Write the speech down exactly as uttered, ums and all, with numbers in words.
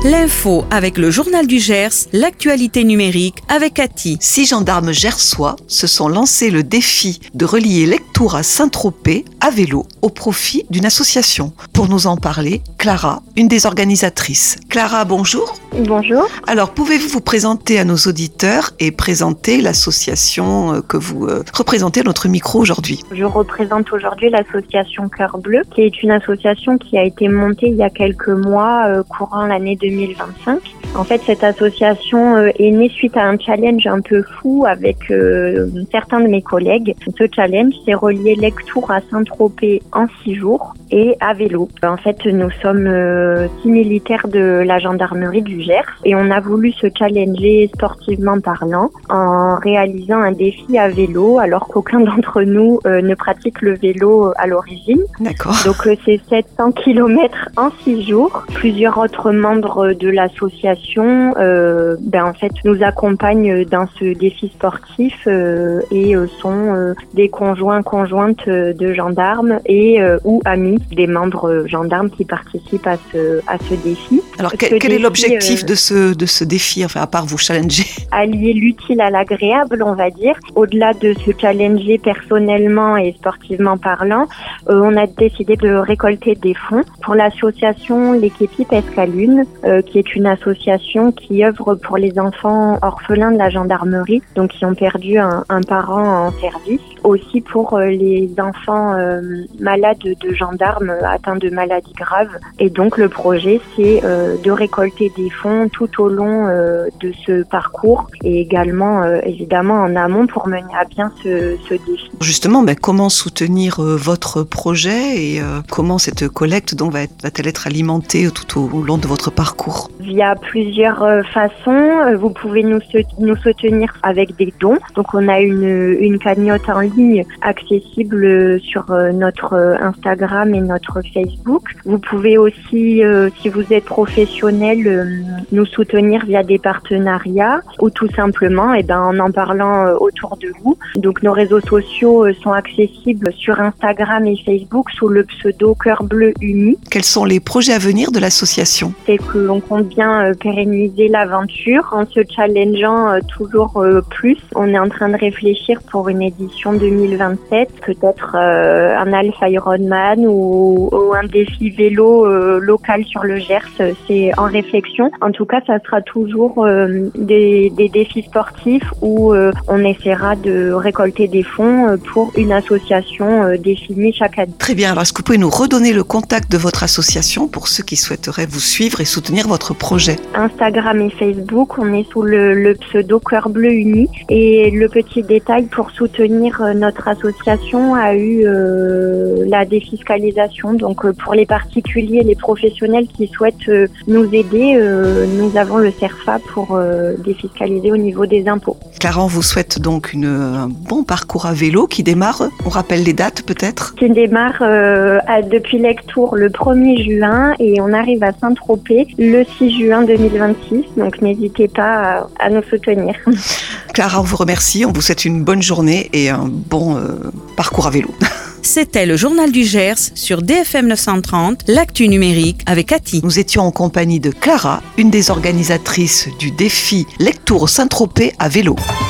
L'info avec le Journal du Gers, l'actualité numérique avec Cathy. Six gendarmes gersois se sont lancés le défi de relier Lectoure à Saint-Tropez à vélo au profit d'une association. Pour nous en parler, Clara, une des organisatrices. Clara, bonjour. Bonjour. Alors, pouvez-vous vous présenter à nos auditeurs et présenter l'association que vous euh, représentez à notre micro aujourd'hui? Je représente aujourd'hui l'association Cœur Bleu, qui est une association qui a été montée il y a quelques mois, euh, courant l'année deux mille vingt-cinq. En fait, cette association euh, est née suite à un challenge un peu fou avec euh, certains de mes collègues. Ce challenge, c'est relier Lectoure à Saint-Tropez en six jours et à vélo. En fait, nous sommes euh, six militaires de la gendarmerie du Gers et on a voulu se challenger sportivement parlant en réalisant un défi à vélo alors qu'aucun d'entre nous euh, ne pratique le vélo à l'origine. D'accord. Donc euh, c'est sept cents kilomètres en six jours. Plusieurs autres membres de l'association euh, ben, en fait, nous accompagnent dans ce défi sportif euh, et euh, sont euh, des conjoints, conjointes de gendarmes et euh, ou amis des membres gendarmes qui participent à ce, à ce défi. Alors, ce quel, quel défi, est l'objectif euh, de ce, de ce défi, enfin, à part vous challenger? Allier l'utile à l'agréable, on va dire. Au-delà de se challenger personnellement et sportivement parlant, euh, on a décidé de récolter des fonds pour l'association L'Équipe Escalune, euh, qui est une association qui œuvre pour les enfants orphelins de la gendarmerie, donc qui ont perdu un, un parent en service. Aussi pour euh, les enfants euh, malades de gendarmes atteints de maladies graves. Et donc le projet, c'est euh, de récolter des fonds tout au long euh, de ce parcours et également euh, évidemment en amont pour mener à bien ce, ce défi. Justement, ben, comment soutenir euh, votre projet et euh, comment cette collecte donc, va être, va-t-elle être alimentée tout au, au long de votre parcours? Via plusieurs euh, façons. Vous pouvez nous, nous soutenir avec des dons. Donc on a une, une cagnotte en ligne accessible sur euh, notre Instagram et notre Facebook. Vous pouvez aussi, euh, si vous êtes professionnel, euh, nous soutenir via des partenariats ou tout simplement eh ben, en en parlant euh, autour de vous. Donc nos réseaux sociaux euh, sont accessibles sur Instagram et Facebook sous le pseudo Cœur Bleu Uni. Quels sont les projets à venir de l'association? C'est qu'on compte bien euh, pérenniser l'aventure en se challengeant euh, toujours euh, plus. On est en train de réfléchir pour une édition deux mille vingt-sept, peut-être euh, un Alpha Ironman ou, ou un défi vélo euh, local sur le Gers. C'est en réflexion. En tout cas, ça sera toujours euh, des, des défis sportifs où euh, on essaiera de récolter des fonds pour une association euh, définie chaque année. Très bien. Alors, est-ce que vous pouvez nous redonner le contact de votre association pour ceux qui souhaiteraient vous suivre et soutenir votre projet? Instagram et Facebook, on est sous le, le pseudo Cœur Bleu Uni. Et le petit détail pour soutenir notre association a eu euh, la défiscalisation. Donc euh, pour les particuliers, les professionnels qui souhaitent euh, nous aider, euh, nous avons le CERFA pour euh, défiscaliser au niveau des impôts. Clara, on vous souhaite donc une, un bon parcours à vélo qui démarre. On rappelle les dates peut-être? Qui démarre euh, à, depuis Lectoure le premier juin et on arrive à Saint-Tropez le six juin deux mille vingt-six. Donc n'hésitez pas à, à nous soutenir. Clara, on vous remercie. On vous souhaite une bonne journée et un bon euh, parcours à vélo. C'était le Journal du Gers sur D F M neuf cent trente, l'actu numérique avec Cathy. Nous étions en compagnie de Clara, une des organisatrices du défi Lectoure Saint-Tropez à vélo.